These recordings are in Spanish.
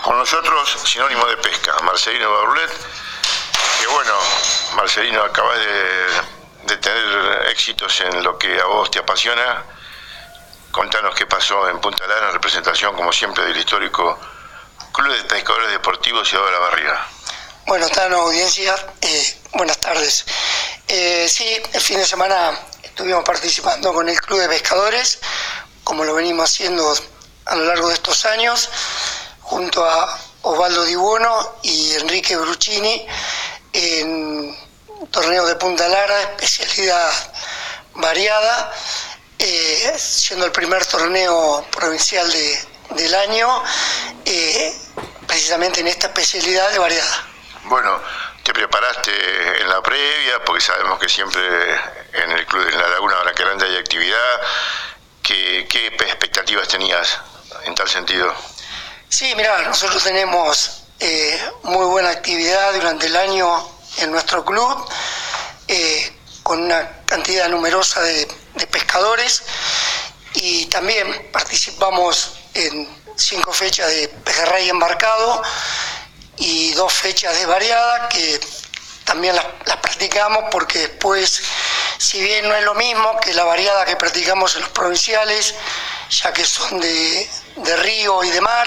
Con nosotros, sinónimo de pesca, Marcelino Barrulet, que bueno, Marcelino, acabas de tener éxitos en lo que a vos te apasiona. Contanos qué pasó en Punta Lara, en representación, como siempre, del histórico Club de Pescadores Deportivos Ciudad de la Barriga. Bueno, Tano, audiencia, buenas tardes. Sí, el fin de semana estuvimos participando con el Club de Pescadores, como lo venimos haciendo a lo largo de estos años, junto a Osvaldo Di Buono y Enrique Bruccini, en un torneo de Punta Lara, especialidad variada, siendo el primer torneo provincial del año, precisamente en esta especialidad de variada. Bueno, te preparaste en la previa, porque sabemos que siempre en el club, en la Laguna Braquelanda, hay actividad. ¿Qué expectativas tenías en tal sentido? Sí, mirá, nosotros tenemos muy buena actividad durante el año en nuestro club, con una cantidad numerosa de pescadores, y también participamos en 5 fechas de pejerrey embarcado y 2 fechas de variada, que también las practicamos porque después, si bien no es lo mismo que la variada que practicamos en los provinciales, ya que son de río y de mar,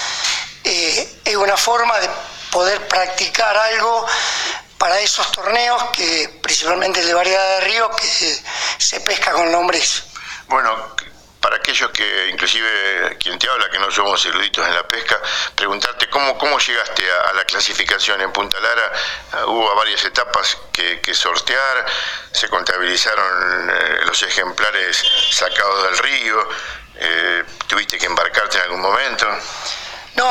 es una forma de poder practicar algo para esos torneos, que principalmente el de variedad de río, que se pesca con lombriz. Bueno, para aquellos que, inclusive quien te habla, que no somos eruditos en la pesca, preguntarte cómo llegaste a la clasificación en Punta Lara. Hubo varias etapas que sortear, se contabilizaron los ejemplares sacados del río, ¿tuviste que embarcarte en algún momento? No,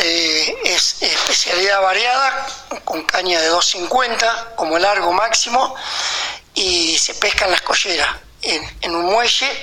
es especialidad variada, con caña de 250 como largo máximo, y se pesca en las colleras, en un muelle.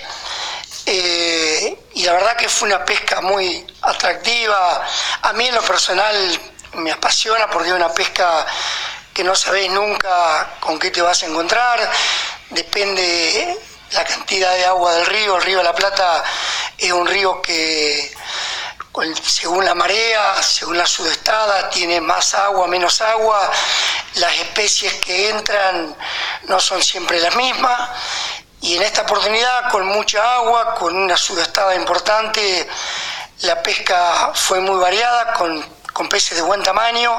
Y la verdad que fue una pesca muy atractiva. A mí en lo personal me apasiona, porque es una pesca que no sabés nunca con qué te vas a encontrar. Depende la cantidad de agua del río. El río de la Plata es un río que, según la marea, según la sudestada, tiene más agua, menos agua. Las especies que entran no son siempre las mismas. Y en esta oportunidad, con mucha agua, con una sudestada importante, la pesca fue muy variada, con peces de buen tamaño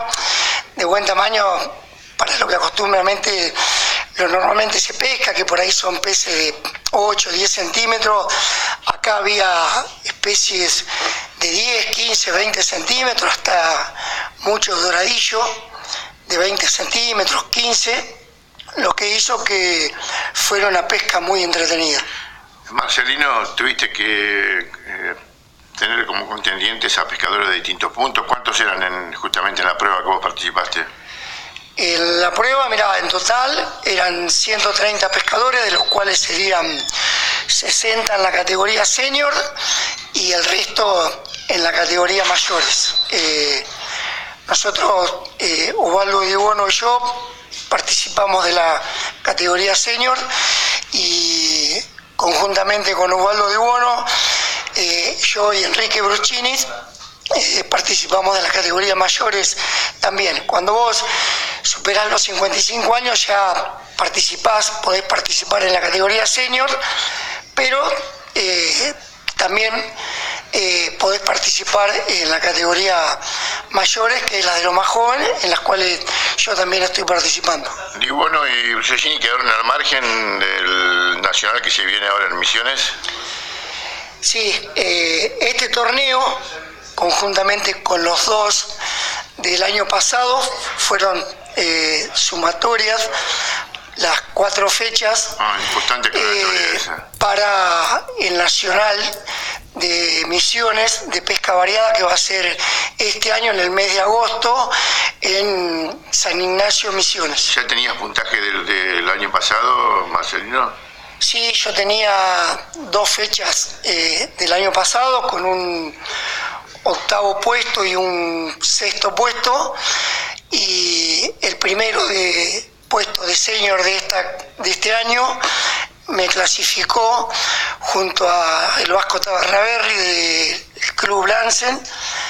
para lo que normalmente se pesca, que por ahí son peces de 8 o 10 centímetros. Acá había especies de 10, 15, 20 centímetros, hasta muchos doradillos de 20 centímetros, 15, lo que hizo que fuera una pesca muy entretenida. Marcelino, tuviste que tener como contendientes a pescadores de distintos puntos. ¿Cuántos eran justamente en la prueba que vos participaste? En la prueba, mirá, en total eran 130 pescadores, de los cuales serían 60 en la categoría senior y el resto en la categoría mayores. Nosotros, Osvaldo Di Buono y yo, participamos de la categoría senior, y conjuntamente con Osvaldo Di Buono, yo y Enrique Bruccini participamos de las categorías mayores también. Cuando vos superás los 55 años ya podés participar en la categoría senior, pero también podés participar en la categoría mayores, que es la de los más jóvenes, en las cuales yo también estoy participando. Di Buono y Bruccini quedaron al margen del nacional que se viene ahora en Misiones. Sí, este torneo, conjuntamente con los 2 del año pasado, fueron sumatorias las 4 fechas para el nacional de Misiones de pesca variada, que va a ser este año en el mes de agosto en San Ignacio, Misiones. ¿Ya tenías puntaje del año pasado, Marcelino? Sí, yo tenía 2 fechas del año pasado, con un 8º puesto y un 6º puesto, y el primero puesto de senior de este año me clasificó junto a el Vasco Tabarnaberri del Club Lansen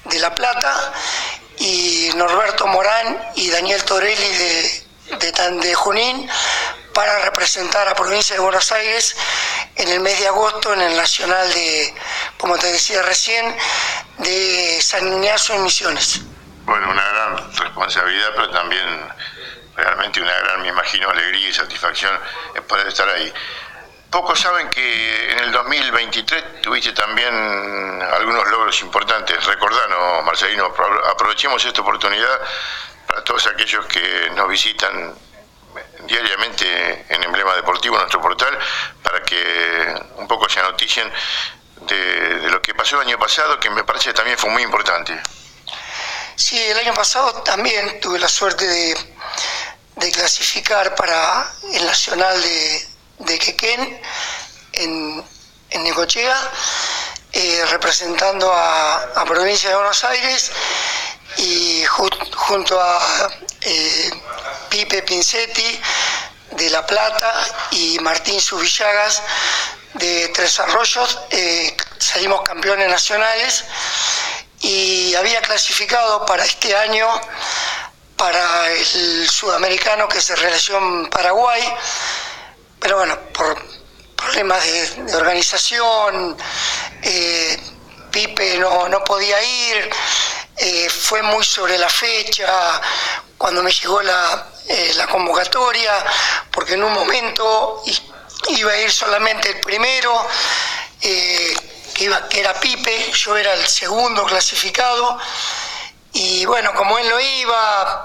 de La Plata, y Norberto Morán y Daniel Torelli de Junín, para representar a provincia de Buenos Aires en el mes de agosto en el Nacional de, como te decía recién, de San Ignacio en Misiones. Bueno, una gran responsabilidad, pero también realmente una gran, me imagino, alegría y satisfacción poder estar ahí. Pocos saben que en el 2023 tuviste también algunos logros importantes. Recordanos, Marcelino, aprovechemos esta oportunidad para todos aquellos que nos visitan diariamente en Emblema Deportivo, nuestro portal, para que un poco se anoticien de lo que pasó el año pasado, que me parece que también fue muy importante. Sí, el año pasado también tuve la suerte de clasificar para el Nacional de Quequén en Necochea, representando a provincia de Buenos Aires, y junto a Pipe Pincetti de La Plata y Martín Subillagas de Tres Arroyos, salimos campeones nacionales, y había clasificado para este año para el sudamericano que se realizó en Paraguay, pero bueno, por problemas de organización, Pipe no podía ir, fue muy sobre la fecha cuando me llegó la convocatoria, porque en un momento iba a ir solamente el primero, que era Pipe, yo era el segundo clasificado, y bueno, como él no iba,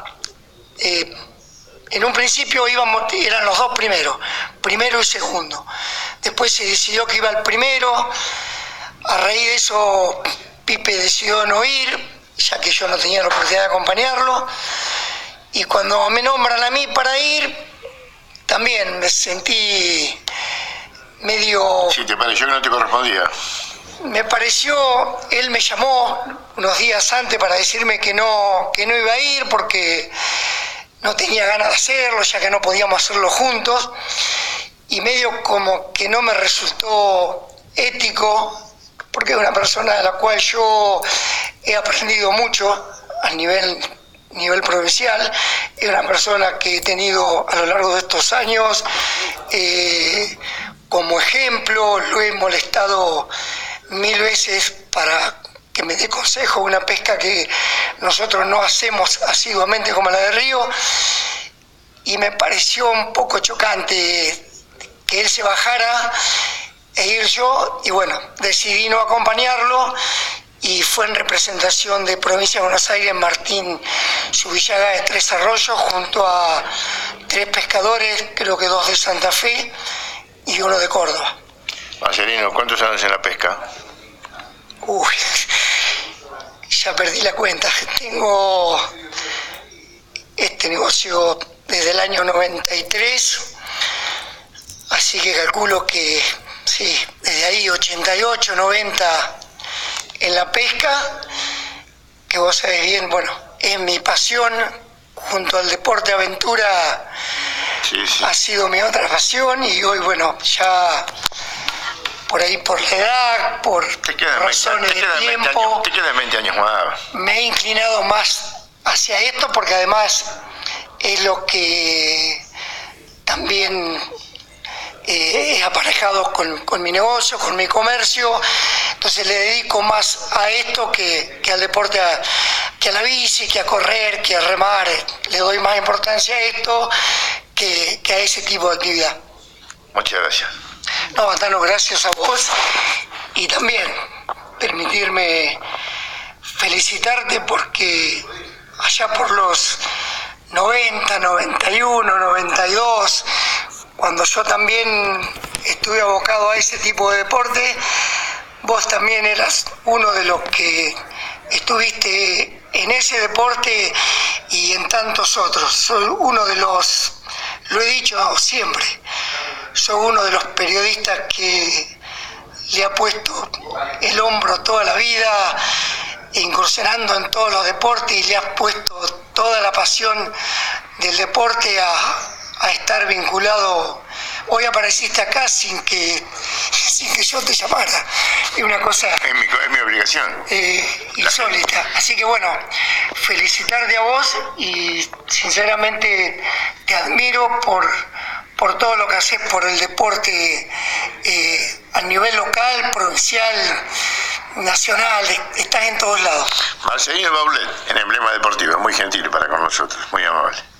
en un principio eran los dos primeros, primero y segundo. Después se decidió que iba el primero. A raíz de eso, Pipe decidió no ir, ya que yo no tenía la oportunidad de acompañarlo. Y cuando me nombran a mí para ir, también me sentí medio... Sí, ¿te pareció que no te correspondía? Me pareció, él me llamó unos días antes para decirme que no iba a ir porque no tenía ganas de hacerlo, ya que no podíamos hacerlo juntos, y medio como que no me resultó ético, porque es una persona de la cual yo he aprendido mucho a nivel provincial, es una persona que he tenido a lo largo de estos años como ejemplo, lo he molestado 1000 veces para que me dé consejo, una pesca que nosotros no hacemos asiduamente como la de Río, y me pareció un poco chocante que él se bajara e ir yo, y bueno, decidí no acompañarlo, y fue en representación de Provincia de Buenos Aires Martín Subillaga de Tres Arroyos, junto a 3 pescadores, creo que 2 de Santa Fe y 1 de Córdoba. Marcelino, ¿cuántos años en la pesca? Uy, ya perdí la cuenta. Tengo este negocio desde el año 93, así que calculo que sí, desde ahí 88, 90 en la pesca, que vos sabés bien, bueno, es mi pasión, junto al deporte aventura. Sí. Ha sido mi otra pasión, y hoy, bueno, ya por ahí, por la edad, por razones de tiempo, te quedan 20 años más. Me he inclinado más hacia esto, porque además es lo que también he aparejado con mi negocio, con mi comercio. Entonces le dedico más a esto que al deporte, que a la bici, que a correr, que a remar. Le doy más importancia a esto que a ese tipo de actividad. Muchas gracias. No, Antano, gracias a vos, y también permitirme felicitarte, porque allá por los 90, 91, 92, cuando yo también estuve abocado a ese tipo de deporte, vos también eras uno de los que estuviste en ese deporte y en tantos otros. Soy uno de los, lo he dicho siempre, soy uno de los periodistas que le ha puesto el hombro toda la vida, incursionando en todos los deportes, y le has puesto toda la pasión del deporte a estar vinculado hoy apareciste acá sin que yo te llamara. Es una cosa... Es mi obligación. Insólita. Así que bueno, felicitarte a vos y sinceramente te admiro por todo lo que haces por el deporte a nivel local, provincial, nacional, estás en todos lados. Marcelino Baulet, en Emblema Deportivo, muy gentil para con nosotros, muy amable.